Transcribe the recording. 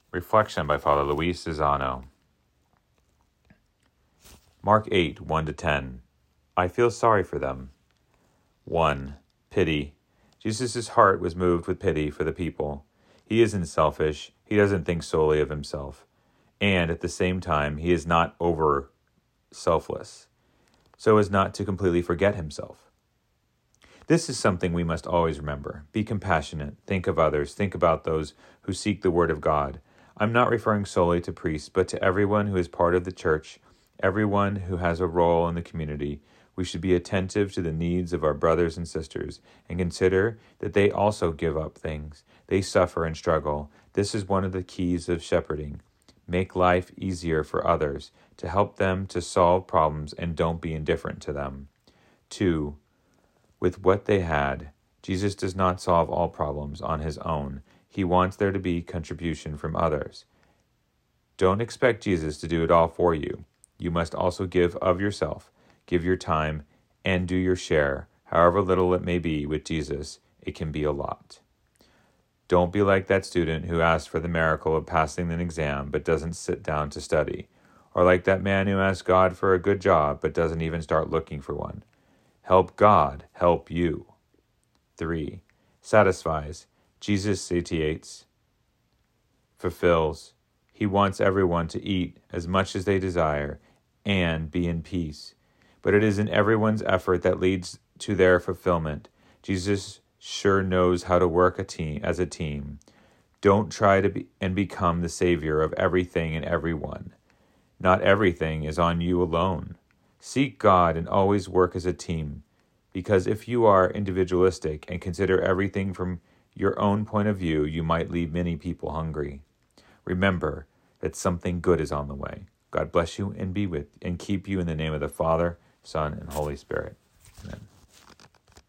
Reflection by Father Luis Zizano. Mark 8, 1-10. I feel sorry for them. 1. Pity. Jesus' heart was moved with pity for the people. He isn't selfish. He doesn't think solely of himself. And at the same time, he is not over selfless, so as not to completely forget himself. This is something we must always remember. Be compassionate. Think of others. Think about those who seek the word of God. I'm not referring solely to priests, but to everyone who is part of the church, everyone who has a role in the community. We should be attentive to the needs of our brothers and sisters and consider that they also give up things. They suffer and struggle. This is one of the keys of shepherding. Make life easier for others, to help them to solve problems, and don't be indifferent to them. 2. With what they had, Jesus does not solve all problems on his own. He wants there to be contribution from others. Don't expect Jesus to do it all for you. You must also give of yourself, give your time, and do your share. However little it may be with Jesus, it can be a lot. Don't be like that student who asked for the miracle of passing an exam but doesn't sit down to study, or like that man who asks God for a good job but doesn't even start looking for one. Help God help you. 3. Satisfies. Jesus satiates, fulfills. He wants everyone to eat as much as they desire and be in peace. But it is in everyone's effort that leads to their fulfillment. Jesus sure knows how to work as a team. Don't try to become the savior of everything and everyone. Not everything is on you alone. Seek God and always work as a team, because if you are individualistic and consider everything from your own point of view, you might leave many people hungry. Remember that something good is on the way. God bless you and be with and keep you in the name of the Father, Son, and Holy Spirit. Amen.